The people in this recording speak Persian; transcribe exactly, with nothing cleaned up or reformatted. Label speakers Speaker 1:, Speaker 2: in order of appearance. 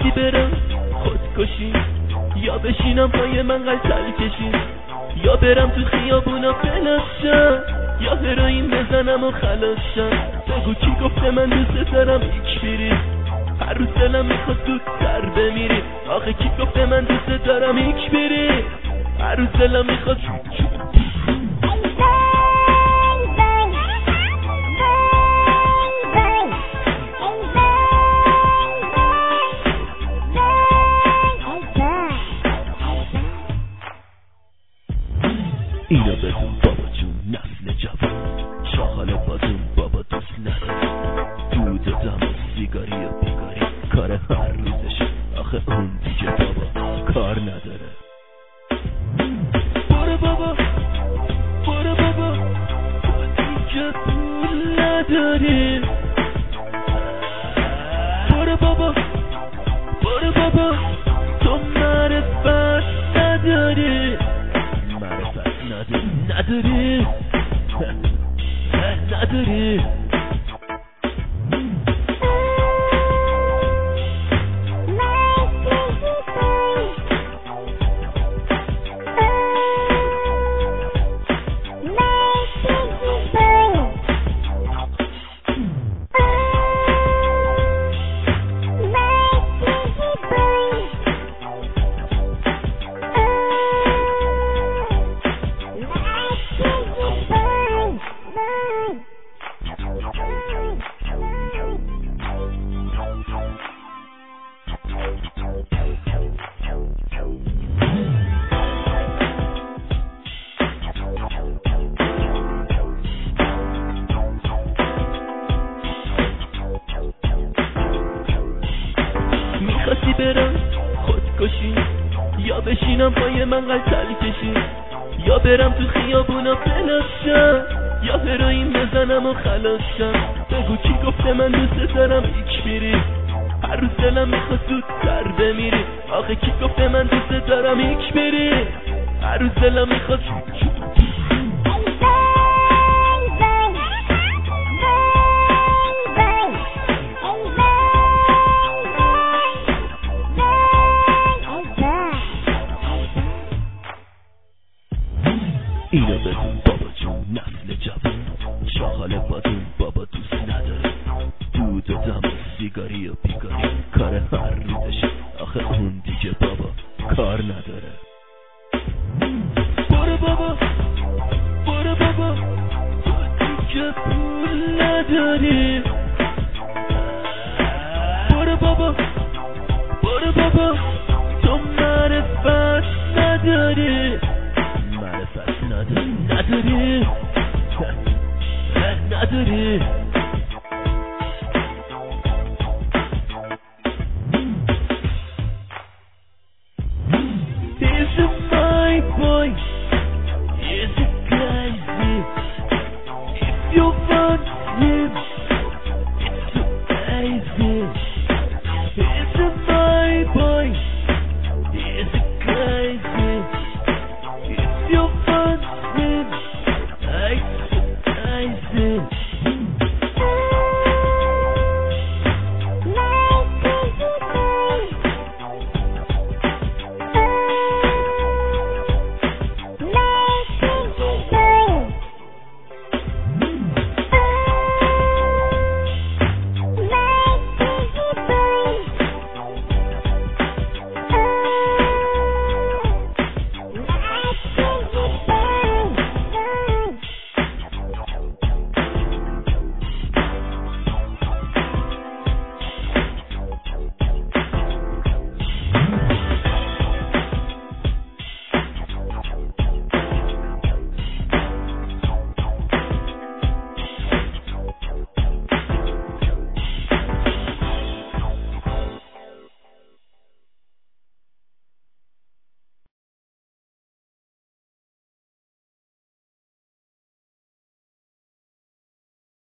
Speaker 1: میخواستی برم خودکشی یا بشینم پای من قلتل کشی یا برم تو خیابونا فلاشم یا هروئین بزنم و خلاشم بگو کی گفته من دوست دارم ایک بری هر روز دلم میخواد زودتر بمیری آخه کی گفته من دوست دارم ایک بری هر روز دلم میخواد اینو بدون بابا جون نسل جوان شاخال بازون بابا دوست نداره دود و دم و سیگاری و بیگاری کار هر روزش آخه اون دیگه بابا کار نداره برو بابا برو بابا تو دیگه پول نداری برو بابا برو بابا تو معرفت نداری نداری نداری میخواستی برم خودکشی یا بشینم پای من قلتل کشی یا برم تو خیابونا فلاشم یا هروئین بزنم و خلاشم بگو کی گفته من دوست دارم ایک بری هر روز دلم میخواد زودتر بمیری آخه کی گفته من دوست دارم ایک بری هر روز دلم میخواد اینو بدون بابا جون نسل جوان شاخال بازون بابا دوست نداره دود و دم و سیگاری و بیگاری کار هر روزش آخه اون دیگه بابا کار نداره برو بابا برو بابا تو دیگه پول نداری برو بابا برو بابا تو معرفت نداری نداری نداری نداری He's a my boy, he's a crazy. If you want him, it's so easy. He's a